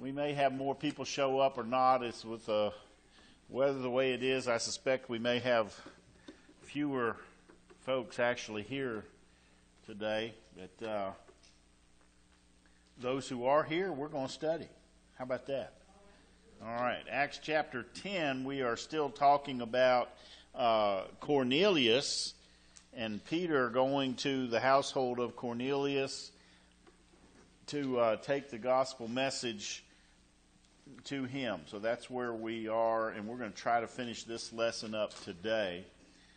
we may have more people show up or not. It's with the weather the way it is. I suspect we may have fewer folks actually here today. But those who are here, we're going to study. How about that? All right. Acts chapter 10, we are still talking about Cornelius and Peter going to the household of Cornelius to take the gospel message to him. So that's where we are, and we're going to try to finish this lesson up today.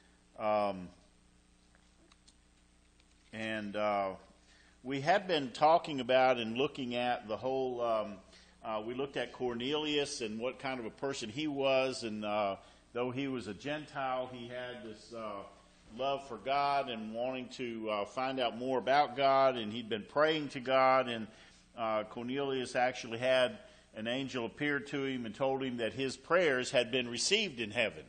We have been talking about and looking at the whole, we looked at Cornelius and what kind of a person he was, and though he was a Gentile, he had this love for God and wanting to find out more about God, and he'd been praying to God, and Cornelius actually had an angel appear to him and told him that his prayers had been received in heaven.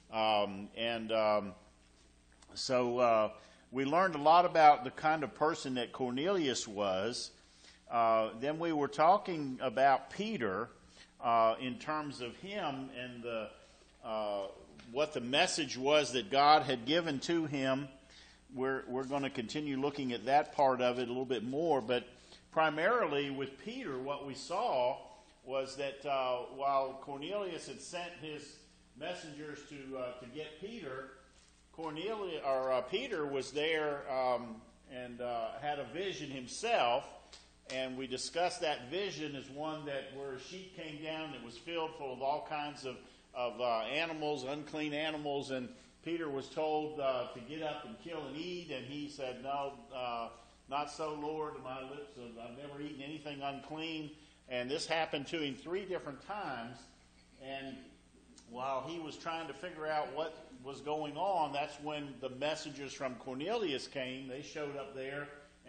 So we learned a lot about the kind of person that Cornelius was. Then we were talking about Peter in terms of him and what the message was that God had given to him. We're going to continue looking at that part of it a little bit more, but primarily with Peter, what we saw was that while Cornelius had sent his messengers to get Peter, Peter was there and had a vision himself, and we discussed that vision as one where a sheep came down that was filled full of all kinds of animals, unclean animals, and Peter was told to get up and kill and eat, and he said, "No, not so, Lord. My lips I've never eaten anything unclean." And this happened to him 3 different times, and while he was trying to figure out what was going on, that's when the messengers from Cornelius came. They showed up there,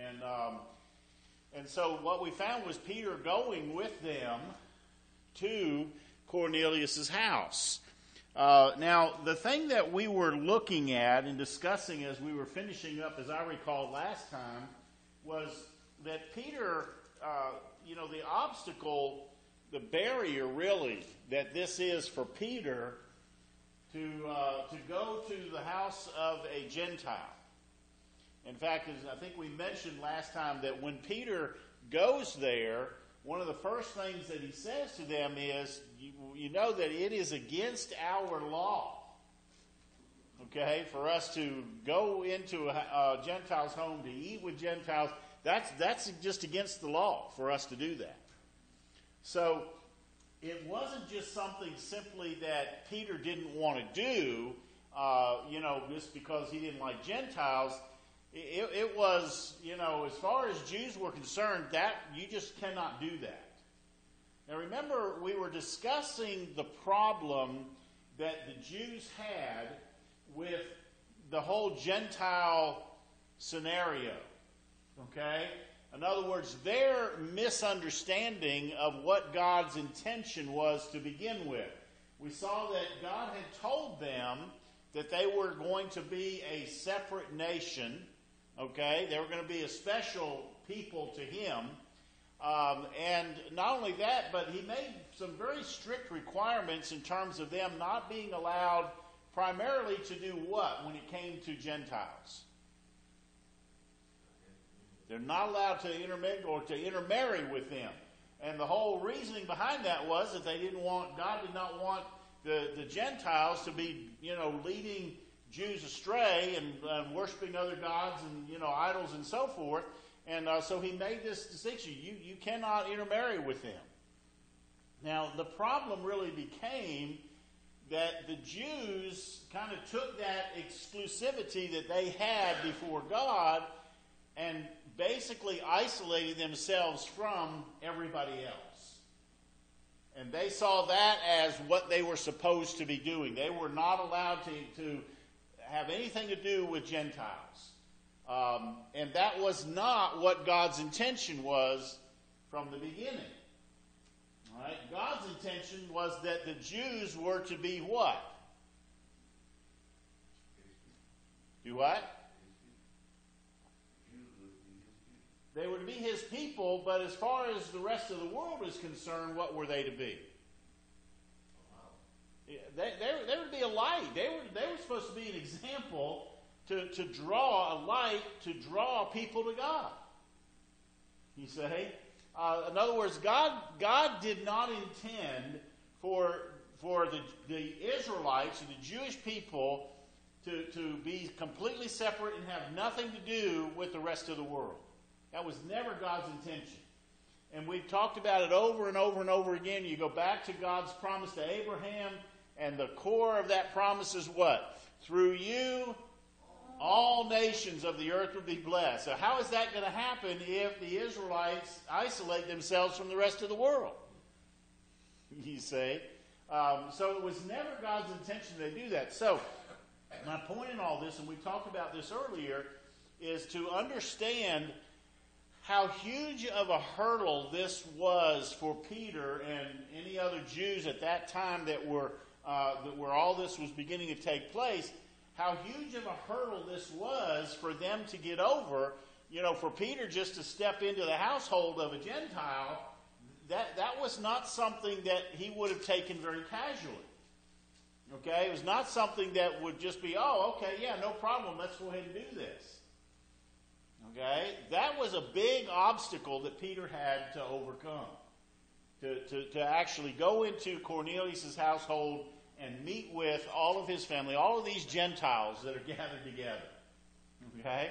and so what we found was Peter going with them to Cornelius's house. Now, the thing that we were looking at and discussing as we were finishing up, as I recall last time, was that Peter, the obstacle, the barrier really that this is for Peter to go to the house of a Gentile. In fact, as I think we mentioned last time, that when Peter goes there, one of the first things that he says to them is, you know that it is against our law, okay, for us to go into a Gentile's home to eat with Gentiles. That's just against the law for us to do that. So it wasn't just something simply that Peter didn't want to do, just because he didn't like Gentiles. It was, as far as Jews were concerned, that you just cannot do that. Now remember, we were discussing the problem that the Jews had with the whole Gentile scenario. Okay? In other words, their misunderstanding of what God's intention was to begin with. We saw that God had told them that they were going to be a separate nation. Okay? They were going to be a special people to him. And not only that, but he made some very strict requirements in terms of them not being allowed primarily to do what when it came to Gentiles? They're not allowed to intermingle or to intermarry with them. And the whole reasoning behind that was that God did not want the Gentiles to be, leading Jews astray and worshiping other gods and, idols and so forth. And so he made this distinction. You cannot intermarry with them. Now, the problem really became that the Jews kind of took that exclusivity that they had before God and basically isolated themselves from everybody else. And they saw that as what they were supposed to be doing. They were not allowed to have anything to do with Gentiles. And that was not what God's intention was from the beginning. All right? God's intention was that the Jews were to be what? Do what? They were to be his people, but as far as the rest of the world is concerned, what were they to be? They were to be a light. They were supposed to be an example to draw a light, to draw people to God. You say? In other words, God did not intend for the Israelites, the Jewish people, to be completely separate and have nothing to do with the rest of the world. That was never God's intention. And we've talked about it over and over and over again. You go back to God's promise to Abraham, and the core of that promise is what? Through you, all nations of the earth will be blessed. So how is that going to happen if the Israelites isolate themselves from the rest of the world? You say. So it was never God's intention to do that. So my point in all this, and we talked about this earlier, is to understand how huge of a hurdle this was for Peter and any other Jews at that time that were where all this was beginning to take place. How huge of a hurdle this was for them to get over. You know, for Peter just to step into the household of a Gentile, that was not something that he would have taken very casually. Okay? It was not something that would just be, oh, okay, yeah, no problem, let's go ahead and do this. Okay? That was a big obstacle that Peter had to overcome. To actually go into Cornelius' household and meet with all of his family, all of these Gentiles that are gathered together. Okay?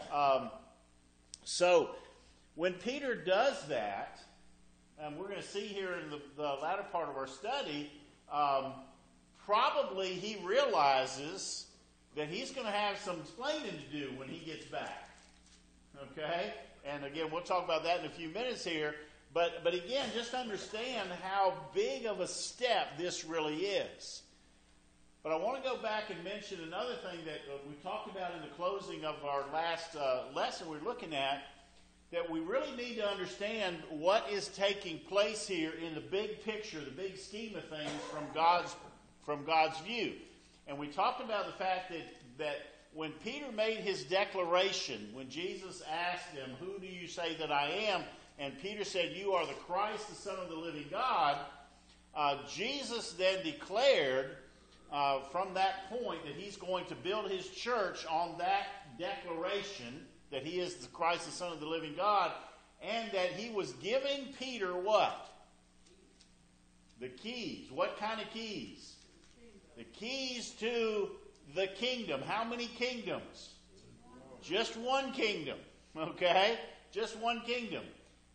So, when Peter does that, and we're going to see here in the latter part of our study, probably he realizes that he's going to have some explaining to do when he gets back. Okay? And again, we'll talk about that in a few minutes here. But again, just understand how big of a step this really is. But I want to go back and mention another thing that we talked about in the closing of our last lesson we're looking at, that we really need to understand what is taking place here in the big picture, the big scheme of things from God's view. And we talked about the fact that when Peter made his declaration, when Jesus asked him, "Who do you say that I am?" and Peter said, "You are the Christ, the Son of the living God," Jesus then declared from that point that he's going to build his church on that declaration that he is the Christ, the Son of the living God, and that he was giving Peter what? The keys. What kind of keys? The keys to the kingdom. How many kingdoms? Just one kingdom. Okay? Just one kingdom.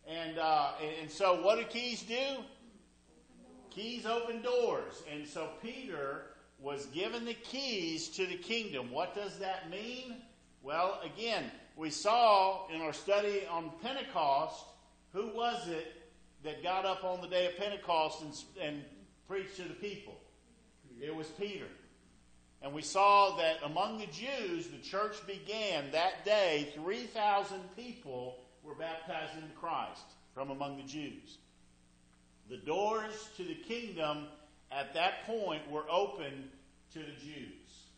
And so what do keys do? Keys open doors. And so Peter was given the keys to the kingdom. What does that mean? Well, again, we saw in our study on Pentecost, who was it that got up on the day of Pentecost and preached to the people? It was Peter. And we saw that among the Jews, the church began that day. 3,000 people were baptized into Christ from among the Jews. The doors to the kingdom at that point were open to the Jews.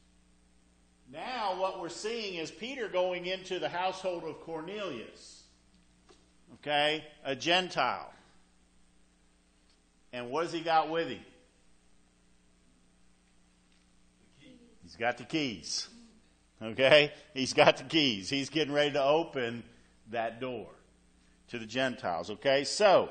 Now what we're seeing is Peter going into the household of Cornelius. Okay? A Gentile. And what has he got with him? He's got the keys. Okay? He's got the keys. He's getting ready to open that door to the Gentiles. Okay? So,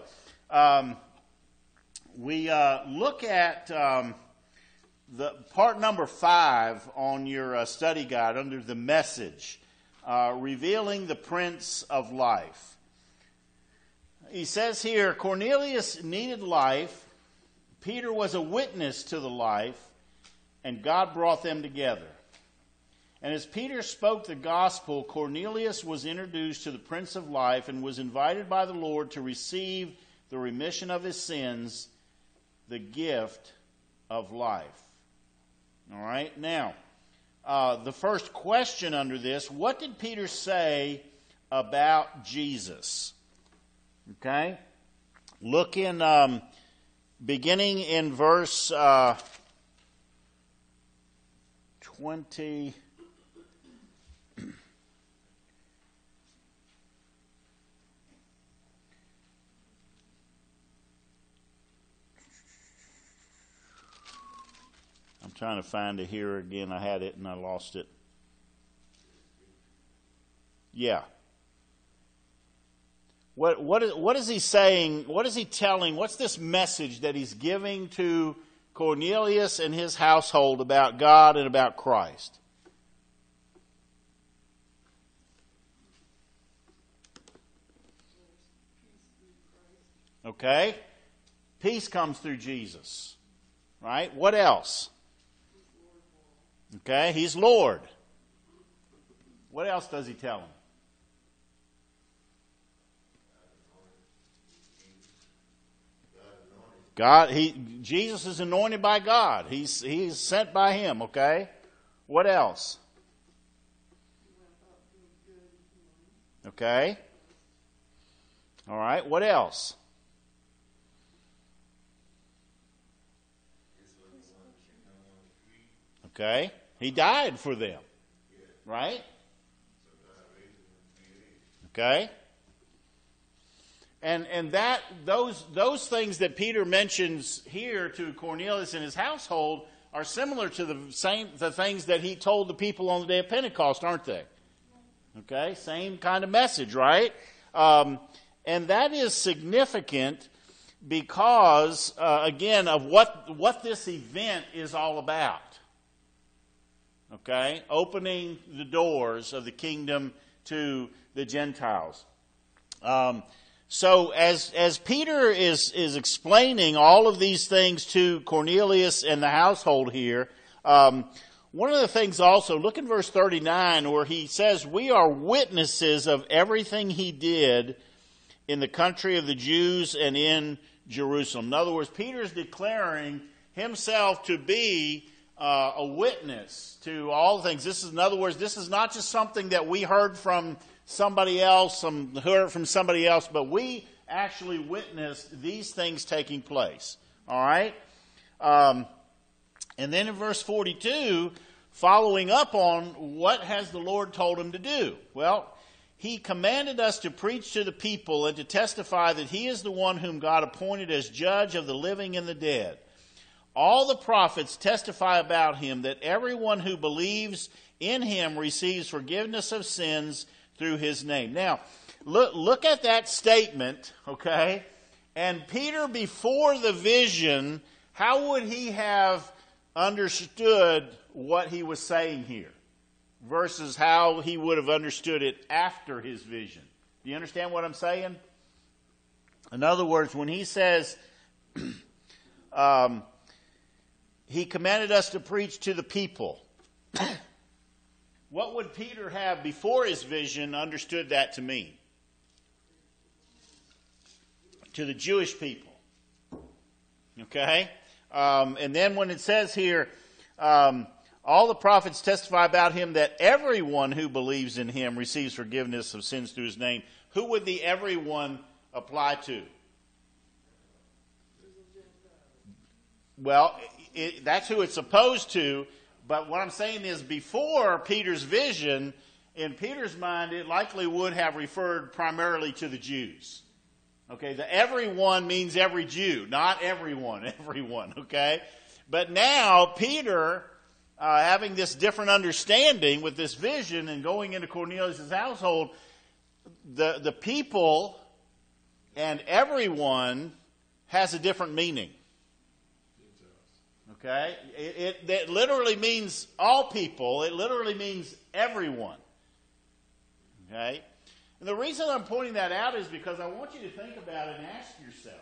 we look at the part number 5 on your study guide under the message, revealing the Prince of Life. He says here, Cornelius needed life. Peter was a witness to the life, and God brought them together. And as Peter spoke the gospel, Cornelius was introduced to the Prince of Life and was invited by the Lord to receive the remission of his sins, the gift of life. All right, now, the first question under this, what did Peter say about Jesus? Okay, look in, beginning in verse 20. trying to find it here again. I had it and I lost it. Yeah. What is he saying? What is he telling? What's this message that he's giving to Cornelius and his household about God and about Christ? Okay? Peace comes through Jesus. Right? What else? Okay, he's Lord. What else does he tell him? Jesus is anointed by God. He's sent by him, okay? What else? Okay. All right, what else? Okay. He died for them. Right? Okay. And that those things that Peter mentions here to Cornelius and his household are similar to the things that he told the people on the day of Pentecost, aren't they? Okay, same kind of message, right? And that is significant because, again, of what this event is all about. Okay, opening the doors of the kingdom to the Gentiles. So as Peter is explaining all of these things to Cornelius and the household here, one of the things also, look in verse 39 where he says, we are witnesses of everything he did in the country of the Jews and in Jerusalem. In other words, Peter is declaring himself to be a witness to all things. This is, in other words, this is not just something that we heard from somebody else, but we actually witnessed these things taking place. All right? And then in verse 42, following up on what has the Lord told him to do? Well, he commanded us to preach to the people and to testify that he is the one whom God appointed as judge of the living and the dead. All the prophets testify about him that everyone who believes in him receives forgiveness of sins through his name. Now, look at that statement, okay? And Peter, before the vision, how would he have understood what he was saying here versus how he would have understood it after his vision? Do you understand what I'm saying? In other words, when he says, he commanded us to preach to the people. What would Peter have before his vision understood that to mean? To the Jewish people. Okay? And then when it says here, all the prophets testify about him that everyone who believes in him receives forgiveness of sins through his name. Who would the everyone apply to? Well, that's who it's supposed to, but what I'm saying is before Peter's vision, in Peter's mind, it likely would have referred primarily to the Jews. Okay, the everyone means every Jew, not everyone, everyone, okay? But now, Peter, having this different understanding with this vision and going into Cornelius' household, the people and everyone has a different meaning. Okay? It literally means all people. It literally means everyone. Okay? And the reason I'm pointing that out is because I want you to think about it and ask yourself.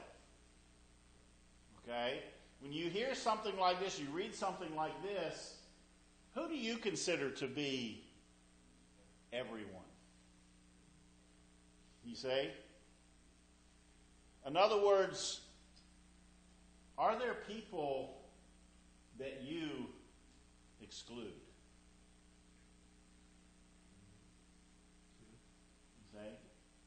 Okay? When you hear something like this, you read something like this, who do you consider to be everyone? You say? In other words, are there people that you exclude? You say?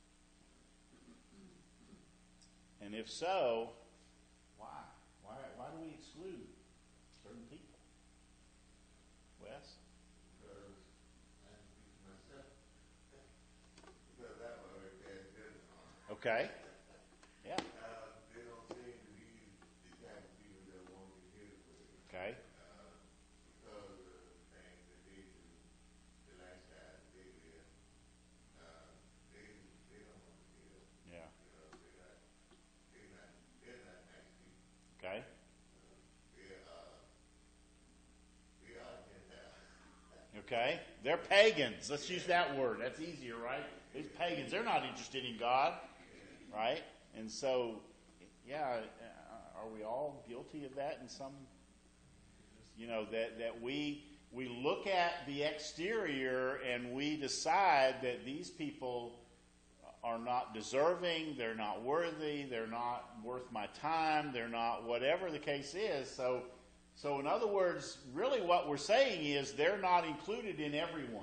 And if so, why? Why do we exclude certain people? Wes? Because I speak for myself. Because that way they didn't on. Okay. Yeah. They don't seem to be the type of people that want to hear the word. Okay. Okay? They're pagans. Let's use that word. That's easier, right? These pagans, they're not interested in God, right? And so, yeah, are we all guilty of that in some, that we look at the exterior and we decide that these people are not deserving, they're not worthy, they're not worth my time, they're not whatever the case is. So in other words, really what we're saying is they're not included in everyone.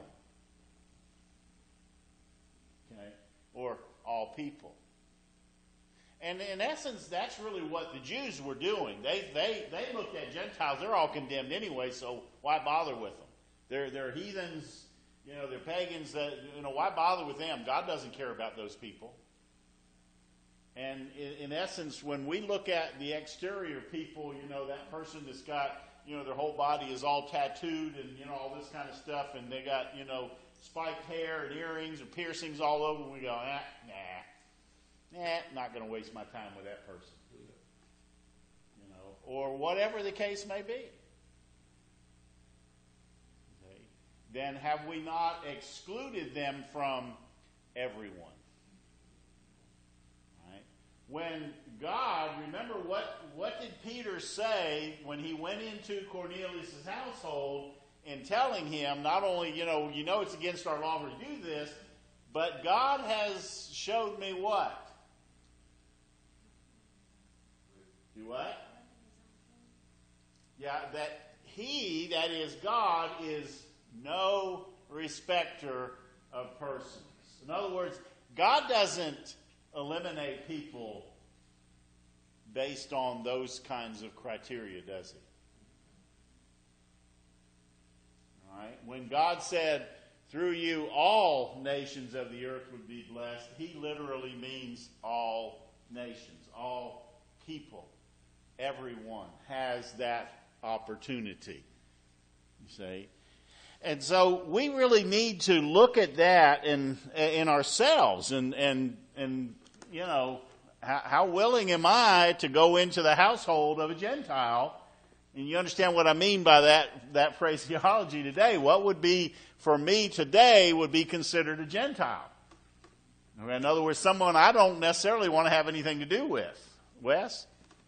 Okay? Or all people. And in essence, that's really what the Jews were doing. They looked at Gentiles, they're all condemned anyway, so why bother with them? They're heathens, they're pagans, why bother with them? God doesn't care about those people. And in essence, when we look at the exterior people, that person that's got, their whole body is all tattooed and, all this kind of stuff, and they got, spiked hair and earrings and piercings all over, and we go, not going to waste my time with that person. Or whatever the case may be. Okay. Then have we not excluded them from everyone? Right? When God, remember what did Peter say when he went into Cornelius' household and telling him, not only, it's against our law to do this, but God has showed me what? Do what? Yeah, that he, that is God, is no respecter of persons. In other words, God doesn't eliminate people based on those kinds of criteria, does he? All right. When God said, through you all nations of the earth would be blessed, he literally means all nations, all people. Everyone has that opportunity, you see. And so we really need to look at that in ourselves and how willing am I to go into the household of a Gentile? And you understand what I mean by that phraseology today. What would be, for me today, would be considered a Gentile? In other words, someone I don't necessarily want to have anything to do with. Wes?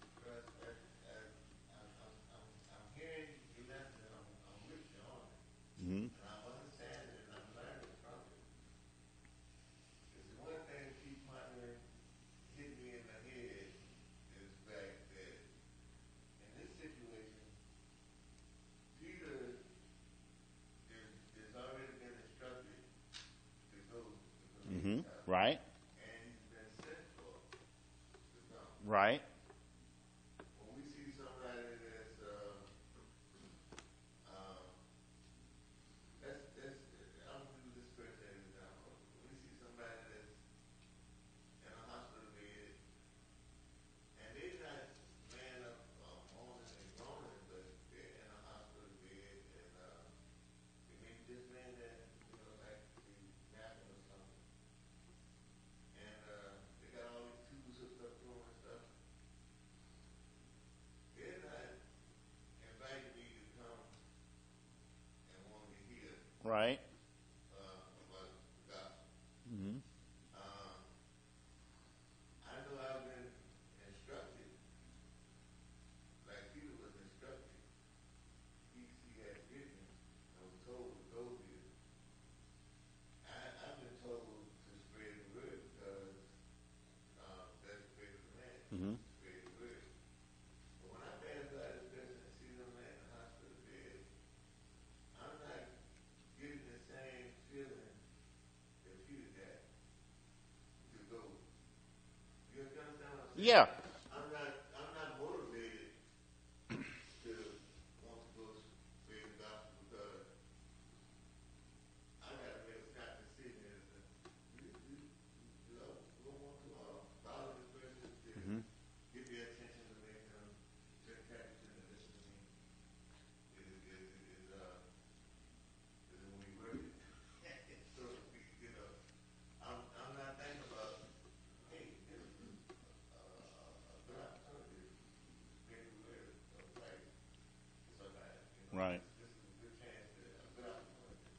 Mm-hmm. And I'm understanding and I'm learning from it. Because the one thing that keeps hitting me in the head is the fact that in this situation, Peter is already been instructed to go to Mm-hmm. Right. and he's been sent for to come. Right. When we see somebody that's I'm gonna use this person as an example. When we see somebody that's in a hospital bed and they're not laying up moaning and groaning, but they're in a hospital bed and they may be just laying there, like napping or something. And they got all these tubes hooked up to them and stuff. They're not inviting me to come and want me here. Right. About the gospel. Mm-hmm. I know I've been instructed, like Peter was instructed. He had vision and was told to go here. I've been told to spread the word because that's the great command, Mm-hmm. to spread the word. But when I pass by this person and see them laying in the hospital bed, I'm not getting the same feeling that Peter got to go. You understand what I'm saying? Yeah. I'm not motivated to want to go spread the gospel because I got to make a snap decision as to do I want to follow this person to Mm-hmm. get their attention to make them take action and listen to me. Is when we work it. So to speak, I'm not thinking about, hey, this is a good opportunity to spread the word of Christ to somebody. Right. This is a good chance, a good opportunity.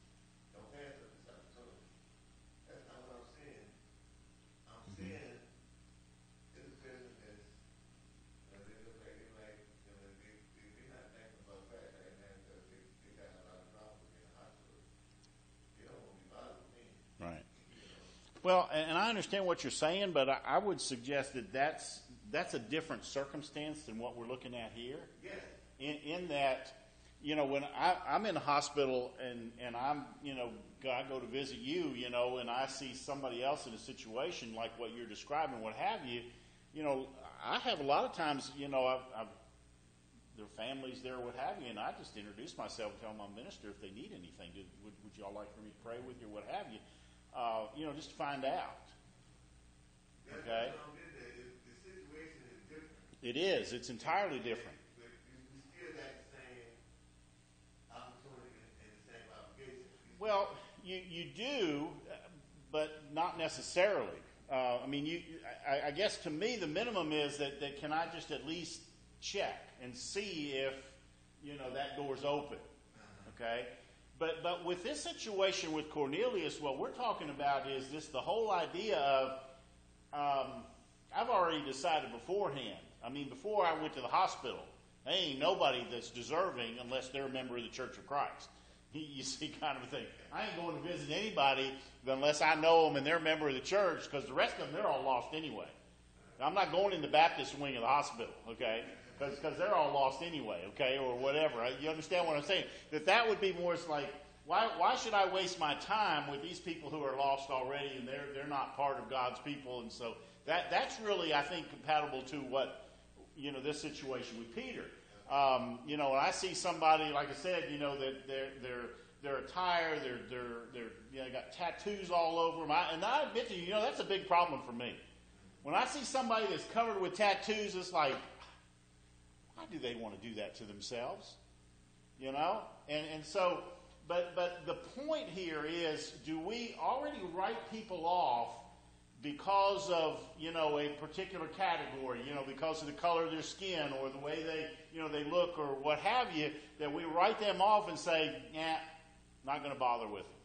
Well, and I understand what you're saying, but I would suggest that that's a different circumstance than what we're looking at here. Yes. In that, when I'm in the hospital and I'm, I go to visit you, and I see somebody else in a situation like what you're describing, what have you, I have a lot of times, their families there, what have you, and I just introduce myself and tell them I'm a minister if they need anything. Would y'all like for me to pray with you or what have you? Just to find out. Okay? The situation is different. It is. It's entirely different. But we still got the same opportunity and the same obligation. Well, you do, but not necessarily. I guess to me the minimum is that can I just at least check and see if that door's open, okay? But with this situation with Cornelius, what we're talking about is the whole idea of I've already decided beforehand. Before I went to the hospital, there ain't nobody that's deserving unless they're a member of the Church of Christ. You see, kind of a thing. I ain't going to visit anybody unless I know them and they're a member of the church, because the rest of them, they're all lost anyway. I'm not going in the Baptist wing of the hospital, okay? Because they're all lost anyway, okay, or whatever. You understand what I'm saying? That would be more like, why should I waste my time with these people who are lost already and they're not part of God's people? And so that's really, I think, compatible to what, this situation with Peter. When I see somebody, like I said, that their attire, they got tattoos all over them. And I admit to you, that's a big problem for me. When I see somebody that's covered with tattoos, it's like, why do they want to do that to themselves? And so, but the point here is, do we already write people off because of, a particular category, because of the color of their skin or the way they look or what have you, that we write them off and say, not going to bother with them.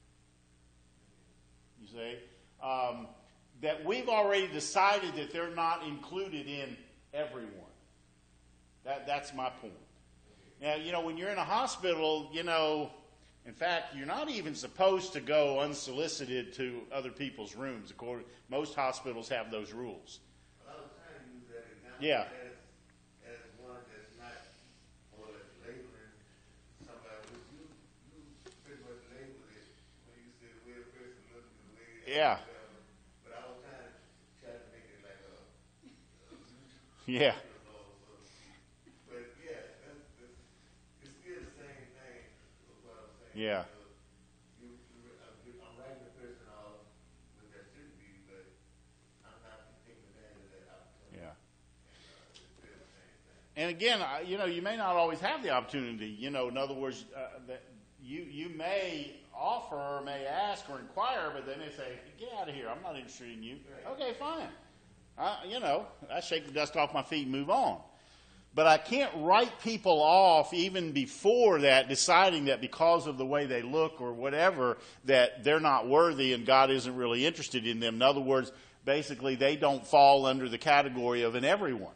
You see? That we've already decided that they're not included in everyone. That's my point. Now, when you're in a hospital, in fact, you're not even supposed to go unsolicited to other people's rooms. Most hospitals have those rules. Well, I was trying to use that example Yeah. as one that's not more like labeling somebody. You pretty much labeled it when you said the way a person looks and the way they Yeah. act, but I was trying to make it like a Yeah. But yeah, it's still the same thing. What I'm saying. Yeah. I'm writing the person off, which that shouldn't be, but I'm not taking advantage of that opportunity. Yeah. It's still the same thing. And again, you may not always have the opportunity. In other words, that you may offer or may ask or inquire, but they may say, "Get out of here! I'm not interested in you." Right. Okay, fine. I shake the dust off my feet and move on. But I can't write people off even before that, deciding that because of the way they look or whatever, that they're not worthy and God isn't really interested in them. In other words, basically, they don't fall under the category of an everyone.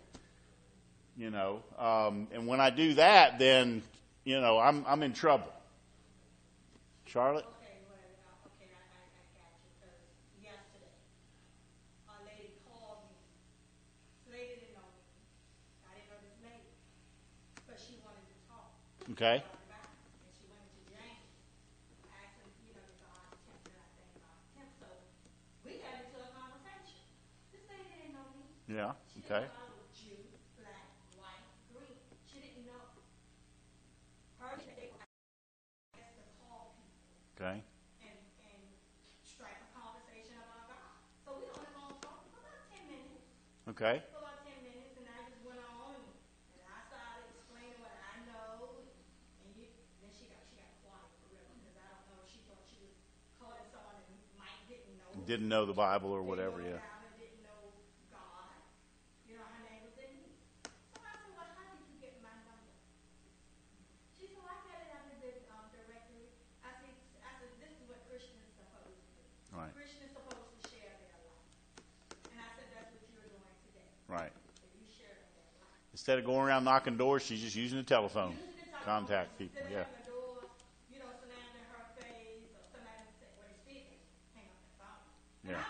And when I do that, then, I'm in trouble. Charlotte? Okay, I got you. Because yesterday, a lady called me. This lady didn't know me. I didn't know this lady. But she wanted to talk. Okay. And she went to James. Asked him, the God temp, and I think God temp. So we got into a conversation. This lady didn't know me. Yeah. She Okay. didn't know I was Jew, black, white, green. She didn't know. Her they were asked to call people. Okay. And strike a conversation about God. So we on the phone talking for about 10 minutes. Okay. For about 10 minutes, and I just went on, and I started explaining what I know, and then she got quiet for real, because I don't know, she thought she was calling someone that might didn't know. Didn't know the Bible or whatever, Didn't know yeah. the Bible, didn't know God. Her name was Denise. So I said, well, how did you get my number? She said, well, I got it out of the directory. I said, this is what Christians are supposed to do. Right. Christians are supposed to share their life. And I said, that's what you're doing today. Right. So you sharing their life. Instead of going around knocking doors, she's just using the telephone. Using the telephone, Contact people, sitting yeah. on the door, slamming her face, or somebody say, when he's speaking, hang up the phone. Yeah. And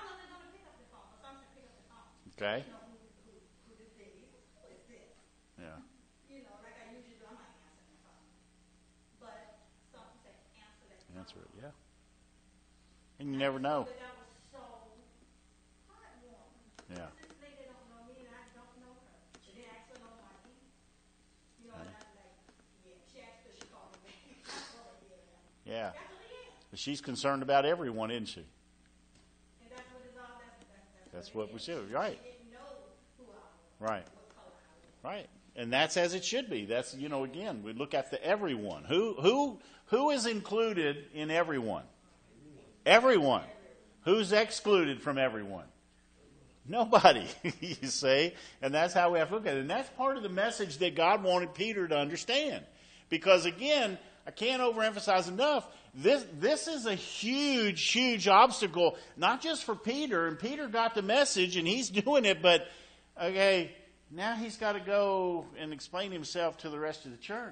Okay. You know who this lady is. Who is this? Yeah. You know, like I usually do. I'm not answering the phone. But something said, answer that phone. Answer it. Yeah. And you never know. But that was so heartwarming. Yeah. This lady don't know me and I don't know her. She didn't ask for no money. You know, and I'm like, yeah. She asked her, she called me back. That's what I did. Yeah. That's what it is. She's concerned about everyone, isn't she? And that's what it's all. That's what we said. Right. She didn't know who I was. Right. What color I was. Right. And that's as it should be. That's, again, we look at the everyone. Who is included in everyone? Everyone. Who's excluded from everyone? Nobody, you see. And that's how we have to look at it. And that's part of the message that God wanted Peter to understand. Because, again, I can't overemphasize enough, this is a huge, huge obstacle, not just for Peter. And Peter got the message, and he's doing it. But, okay, now he's got to go and explain himself to the rest of the church.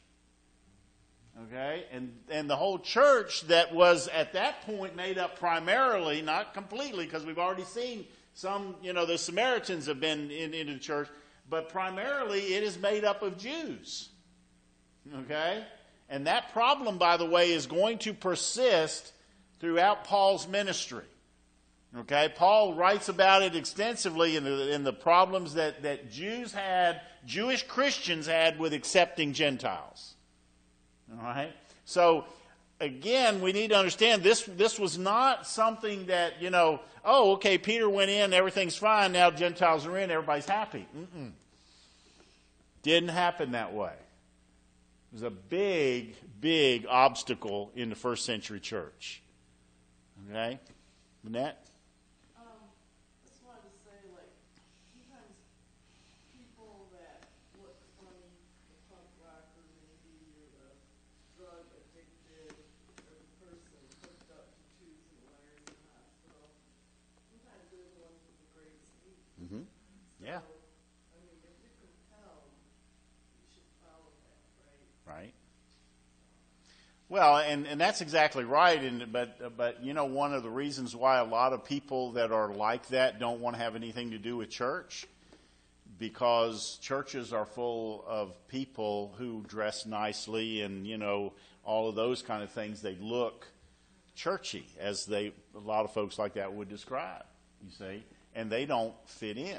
Okay? And the whole church that was at that point made up primarily, not completely, because we've already seen some, the Samaritans have been into the church, but primarily it is made up of Jews. Okay? And that problem, by the way, is going to persist throughout Paul's ministry. Okay? Paul writes about it extensively in the problems that Jewish Christians had with accepting Gentiles. All right? So, again, we need to understand this was not something that, okay, Peter went in, everything's fine, now Gentiles are in, everybody's happy. Didn't happen that way. It was a big, big obstacle in the first century church. Okay? Manette? I just wanted to say, sometimes people that look funny, the punk rocker maybe, or the drug addicted, or the person hooked up to tubes and wires in the hospital, sometimes they're the ones with the greatest need. Mm-hmm. Yeah. So, if you're compelled, you should follow that, right? Right. Well, and that's exactly right. But one of the reasons why a lot of people that are like that don't want to have anything to do with church, because churches are full of people who dress nicely and all of those kind of things. They look churchy, as a lot of folks like that would describe. You see, and they don't fit in.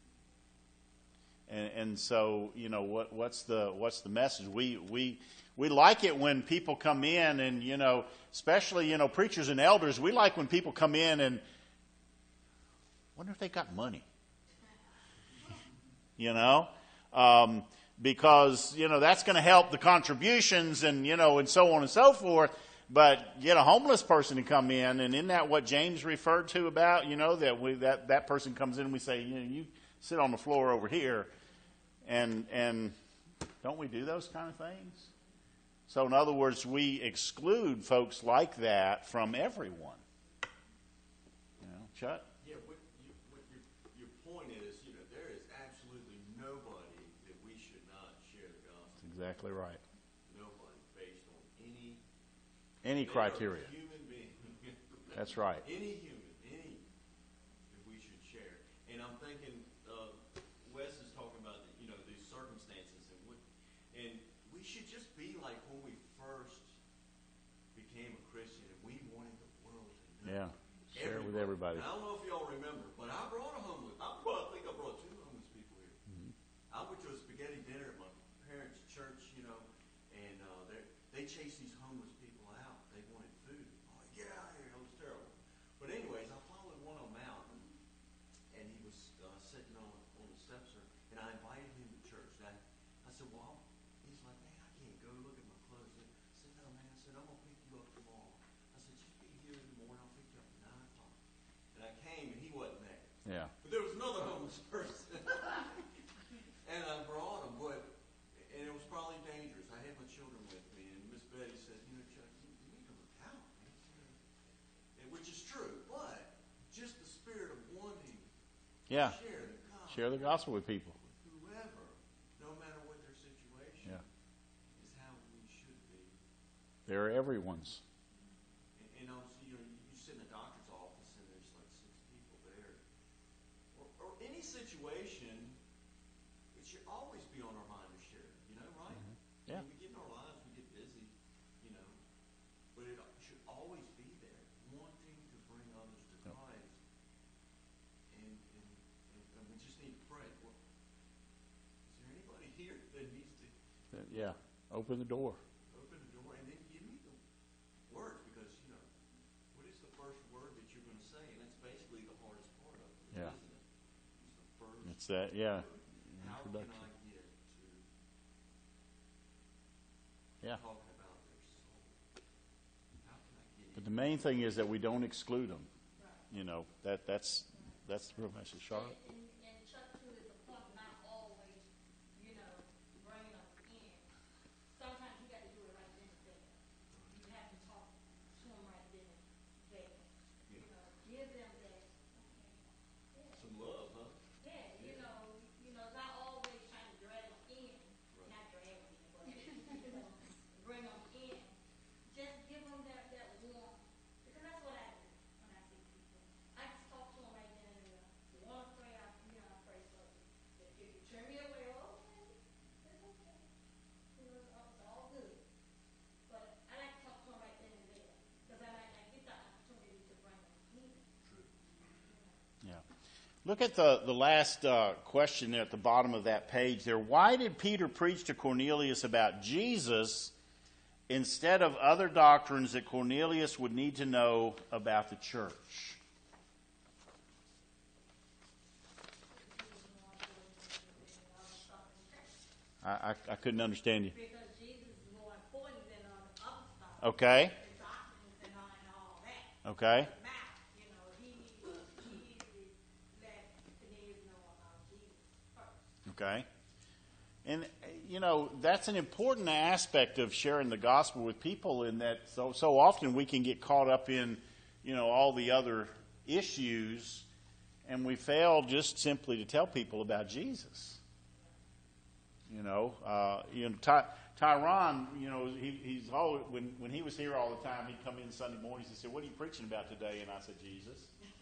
And so, what's the message? We like it when people come in and, especially, preachers and elders, we like when people come in and wonder if they got money. Because, that's going to help the contributions and, and so on and so forth. But get a homeless person to come in, and isn't that what James referred to about, that person comes in and we say, you sit on the floor over here. And don't we do those kind of things? So in other words, we exclude folks like that from everyone. Chuck? Yeah, what your point is, there is absolutely nobody that we should not share the gospel. That's exactly right. Nobody, based on any criteria. Human being. That's right. Any human, that we should share. And I'm thinking, Wes is talking about these circumstances, and we should just be like when we first became a Christian, and we wanted the world to know. Yeah, share with everybody. And I don't know if y'all remember, but I think I brought 2 homeless people here. Mm-hmm. I went to a spaghetti dinner at my parents' church, and they chased these homeless people out. They wanted food. Oh, get out of here! It was terrible. But anyways, I followed one of them out, and he was sitting on the steps there, and I invited him to church. And I said, well, he's like, man, I can't go. Look at my clothes. I said, no, man. I said, I'm going to pick you up tomorrow. I said, just be here in the morning. I'll pick you up at 9 o'clock. And I came, and he wasn't there. Yeah. But there was another homeless person. And I brought him, and it was probably dangerous. I had my children with me, and Miss Betty said, Chuck, you need to look out, man. Which is true, but just the spirit of wanting Yeah. to Share the gospel with people. whoever, no matter what their situation, is how we should be. They're everyone's. And obviously, you sit in a doctor's office and there's like 6 people there. Or any need to pray. Well, is there anybody here that needs to Yeah, open the door. open the door and then give me the words? Because, what is the first word that you're going to say? And that's basically the hardest part of it, Yeah. isn't it? It's the first It's that, yeah. word. How can Introduction. I get to Yeah. talking about their soul? How can I get But the main thing is that we don't exclude them. That's the real message, Charlotte. And Chuck, too, is a point not always, bringing them in. Sometimes you got to do it right then and there. You have to talk to them right then and there. Give them that, some love, huh? not always trying to drag them in, not drag them in, but, bring them in. Just give them that warmth, because that's what I do when I see people. I just talk to them right then and there. You want to pray, I pray for you. If you turn me away, okay, it's okay. It's all good. But I like to talk to them right then and there, because I get the opportunity to bring them in. Yeah. Look at the last question there at the bottom of that page there. Why did Peter preach to Cornelius about Jesus instead of other doctrines that Cornelius would need to know about the church? I couldn't understand you. Because Jesus is more important than other stuff. Okay. The doctrines and all that. Okay. Now, he let Cornelius know about Jesus first. Okay. And, that's an important aspect of sharing the gospel with people, in that so often we can get caught up in, all the other issues, and we fail just simply to tell people about Jesus. Tyron, he's always, when he was here all the time, he'd come in Sunday mornings and say, "What are you preaching about today?" And I said, "Jesus."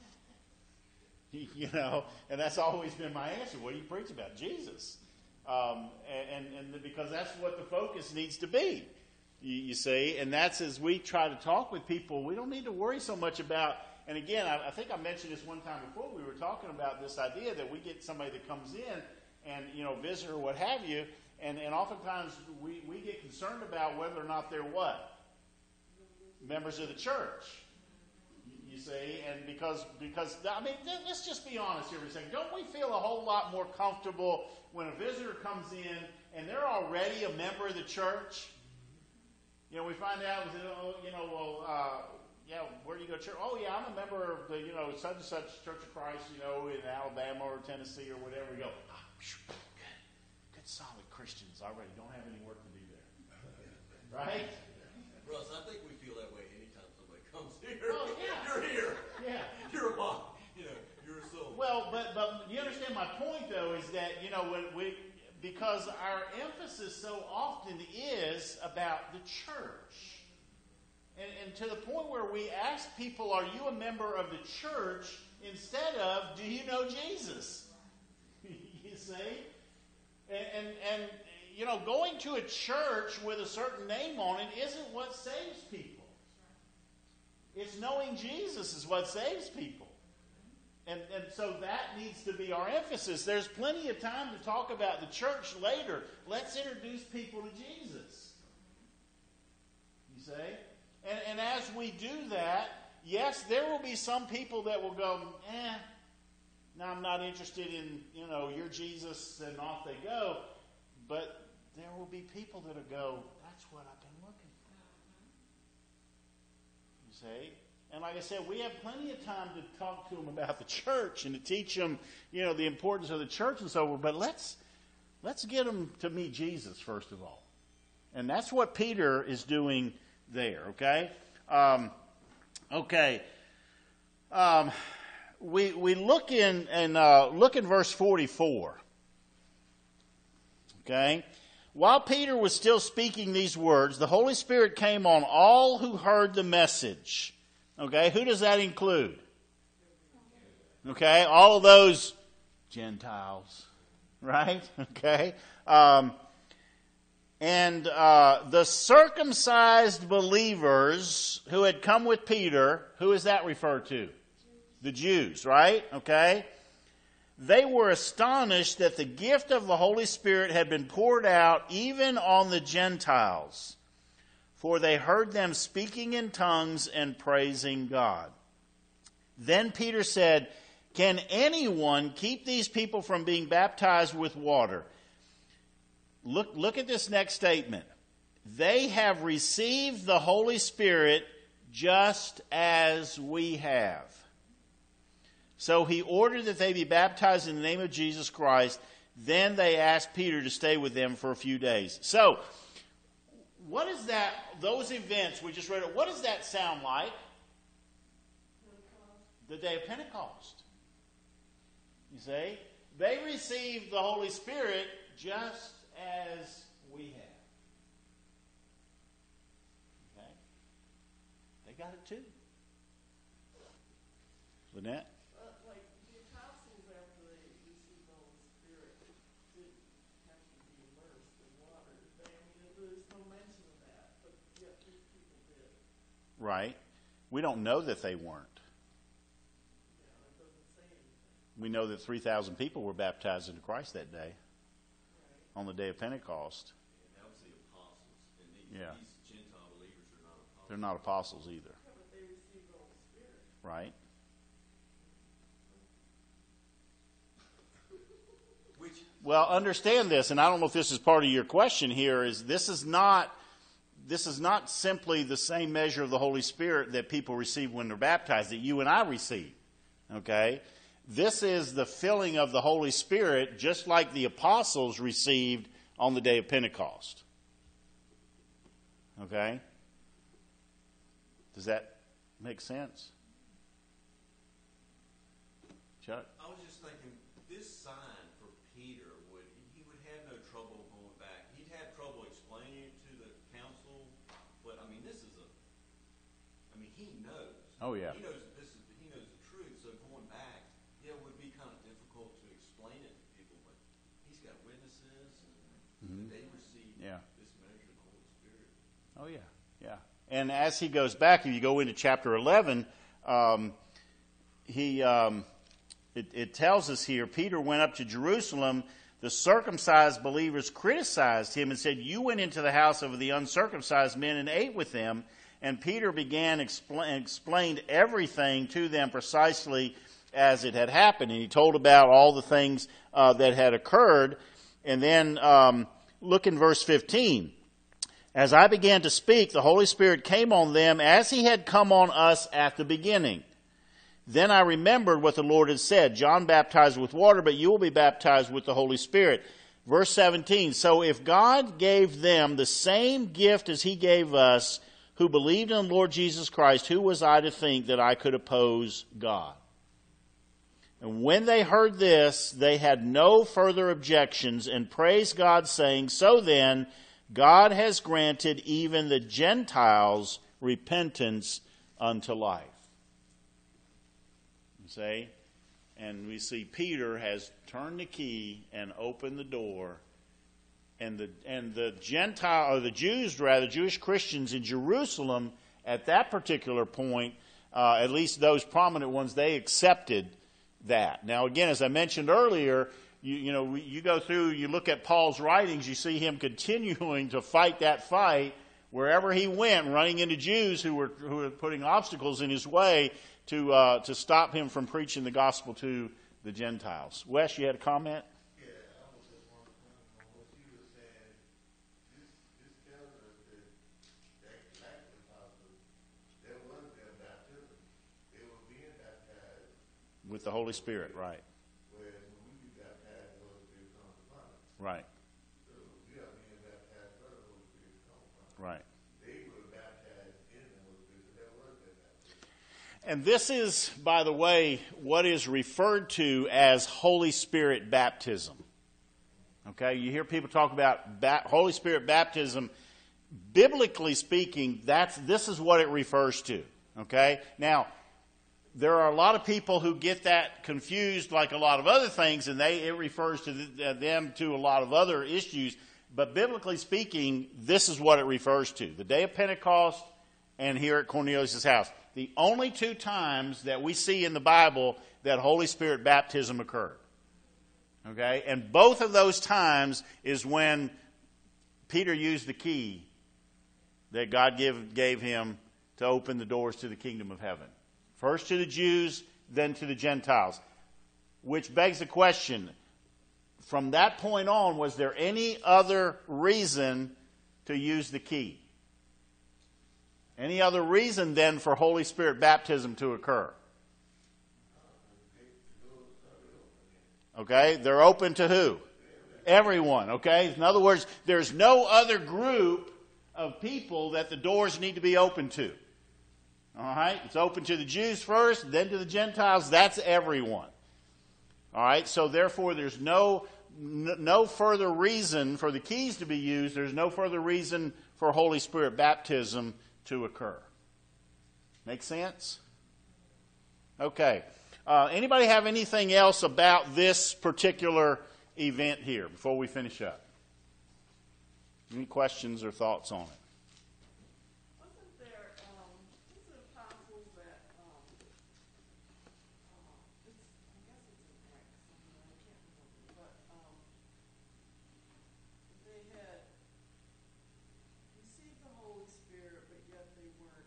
And that's always been my answer. What do you preach about? Jesus. And because that's what the focus needs to be, you see. And that's, as we try to talk with people, we don't need to worry so much about, and again, I think I mentioned this one time before, we were talking about this idea that we get somebody that comes in and, visit or what have you, and oftentimes we get concerned about whether or not they're what? Members of the church. You see, and because let's just be honest here for a second. Don't we feel a whole lot more comfortable when a visitor comes in and they're already a member of the church? We find out, where do you go to church? Oh, yeah, I'm a member of the, such and such Church of Christ, in Alabama or Tennessee or whatever. We go, good solid Christians already. Don't have any work to do there. Right? Russ, I think we feel that way anytime somebody comes here. Oh, yeah. You're here. Yeah. You're a mom. You're a soul. Well, but you understand my point, though, is that, because our emphasis so often is about the church. And to the point where we ask people, are you a member of the church, instead of, do you know Jesus? You see? And going to a church with a certain name on it isn't what saves people. It's knowing Jesus is what saves people. And so that needs to be our emphasis. There's plenty of time to talk about the church later. Let's introduce people to Jesus. You see? And as we do that, yes, there will be some people that will go, no, I'm not interested in, your Jesus, and off they go. But there will be people that will go, that's what I've been looking for. You see? And like I said, we have plenty of time to talk to them about the church and to teach them, the importance of the church and so forth. But let's get them to meet Jesus first of all. And that's what Peter is doing there, okay? We look in verse 44. Okay? While Peter was still speaking these words, the Holy Spirit came on all who heard the message. Okay? Who does that include? Okay? All of those Gentiles. Right? Okay? And the circumcised believers who had come with Peter, who is that referred to? The Jews, right? Okay? they were astonished that the gift of the Holy Spirit had been poured out even on the Gentiles, for they heard them speaking in tongues and praising God. Then Peter said, "Can anyone keep these people from being baptized with water?" Look at this next statement. They have received the Holy Spirit just as we have. So he ordered that they be baptized in the name of Jesus Christ. Then they asked Peter to stay with them for a few days. So, what is that, those events we just read, what does that sound like? The day of Pentecost. You see? They received the Holy Spirit just as we have. Okay? They got it too. Lynette? Like the apostles, after they received the Holy Spirit, didn't have to be immersed in water. There's no mention of that, but yet these people did. Right. We don't know that they weren't. Yeah, it doesn't say anything. We know that 3,000 people were baptized into Christ that day, Right. on the day of Pentecost. And that was the apostles. And Yeah. these Gentile believers are not apostles. They're not apostles either. Yeah, but they received the Holy Spirit. Right? Which, Well, understand this, and I don't know if this is part of your question here, is this is not simply the same measure of the Holy Spirit that people receive when they're baptized, that you and I receive. Okay? This is the filling of the Holy Spirit, just like the apostles received on the day of Pentecost. Okay? Does that make sense? Chuck? I was just thinking, this sign for Peter, he would have no trouble going back. He'd have trouble explaining it to the council, but I mean, he knows. Oh, yeah. He knows he knows the truth, so going back, yeah, it would be kind of difficult to explain it to people, but he's got witnesses, and they received Yeah. this measure of the Holy Spirit. Oh, yeah, yeah. And as he goes back, if you go into chapter 11, it tells us here, Peter went up to Jerusalem. The circumcised believers criticized him and said, "You went into the house of the uncircumcised men and ate with them." And Peter explained everything to them precisely as it had happened. And he told about all the things that had occurred. And then look in verse 15. "As I began to speak, the Holy Spirit came on them as he had come on us at the beginning. Then I remembered what the Lord had said, 'John baptized with water, but you will be baptized with the Holy Spirit.'" Verse 17, "So if God gave them the same gift as he gave us, who believed in the Lord Jesus Christ, who was I to think that I could oppose God?" And when they heard this, they had no further objections and praised God, saying, "So then, God has granted even the Gentiles repentance unto life." You see? And we see Peter has turned the key and opened the door. And the Jewish Christians in Jerusalem at that particular point, at least those prominent ones, they accepted that. Now, again, as I mentioned earlier, you go through, you look at Paul's writings, you see him continuing to fight that fight wherever he went, running into Jews who were putting obstacles in his way to stop him from preaching the gospel to the Gentiles. Wes, you had a comment? Yeah, I was just wondering on what you were saying. This tells us that exactly possible. There was their baptism. They were being baptized. With the Holy Spirit, right. Whereas when we be baptized, the Holy Spirit comes upon us. Right, So we are being baptized, but the Holy Spirit comes upon us. right. They were baptized in the Holy Spirit, so that was their baptism. And this is, by the way, what is referred to as Holy Spirit baptism. Okay, you hear people talk about Holy Spirit baptism. Biblically speaking, this is what it refers to. Okay, now there are a lot of people who get that confused, like a lot of other things, and it refers to them to a lot of other issues. But biblically speaking, this is what it refers to: the day of Pentecost, and here at Cornelius' house. The only two times that we see in the Bible that Holy Spirit baptism occurred. Okay? And both of those times is when Peter used the key that God gave him to open the doors to the kingdom of heaven. First to the Jews, then to the Gentiles. Which begs the question, from that point on, was there any other reason to use the key? Any other reason then for Holy Spirit baptism to occur? Okay, they're open to who? Everyone, okay? In other words, there's no other group of people that the doors need to be open to. All right? It's open to the Jews first, then to the Gentiles. That's everyone. All right? So therefore, there's no further reason for the keys to be used. There's no further reason for Holy Spirit baptism to occur. Make sense? Okay. Anybody have anything else about this particular event here before we finish up? Any questions or thoughts on it? Wasn't there, who's the apostles that, it's, I guess it's in Acts somewhere, I can't remember, but, they had received the Holy Spirit, but yet they weren't,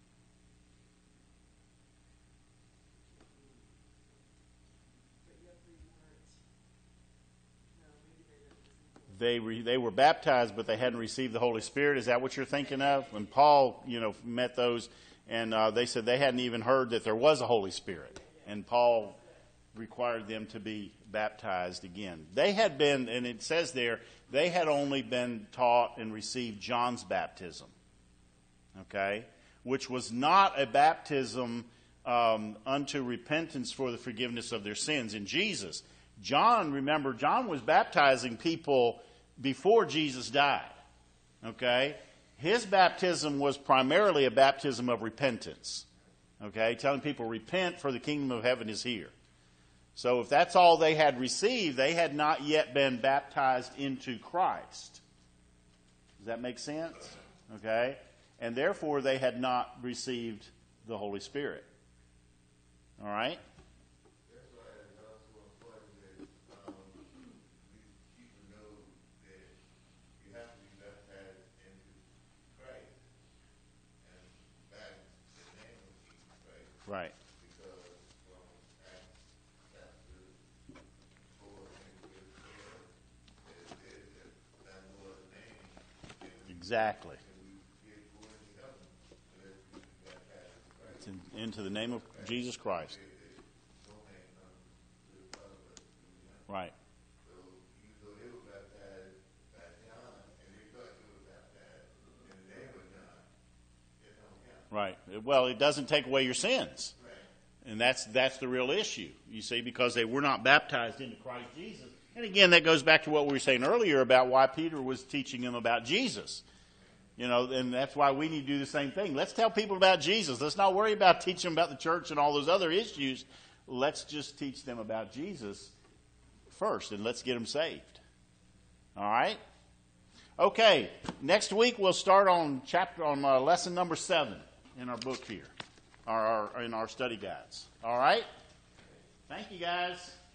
no, maybe they didn't receive the They were baptized, but they hadn't received the Holy Spirit. Is that what you're thinking of? When Paul, met those, and they said they hadn't even heard that there was a Holy Spirit. And Paul required them to be baptized again. They had been, and it says there, they had only been taught and received John's baptism. Okay? Which was not a baptism unto repentance for the forgiveness of their sins in Jesus. John was baptizing people before Jesus died. Okay? His baptism was primarily a baptism of repentance. Okay? Telling people, repent for the kingdom of heaven is here. So if that's all they had received, they had not yet been baptized into Christ. Does that make sense? Okay? And therefore they had not received the Holy Spirit. All right? That's why it's also important that people know that you have to be baptized into Christ and back in the name of Jesus Christ. Right. Because from Acts chapter 4 into 12, it says that that was the name. Exactly. And we get going to heaven unless we be baptized in Christ. It's into the name of Jesus Christ. No man comes to the Father but through him. Right. So even though they were baptized by John, and they thought they were baptized in the name of John, it don't count. Right. Well, it doesn't take away your sins. Right. And that's the real issue, you see, because they were not baptized into Christ Jesus. And again, that goes back to what we were saying earlier about why Peter was teaching them about Jesus. And that's why we need to do the same thing. Let's tell people about Jesus. Let's not worry about teaching them about the church and all those other issues. Let's just teach them about Jesus first, and let's get them saved. All right? Okay, next week we'll start on lesson number 7 in our book here, in our study guides. All right? Thank you, guys.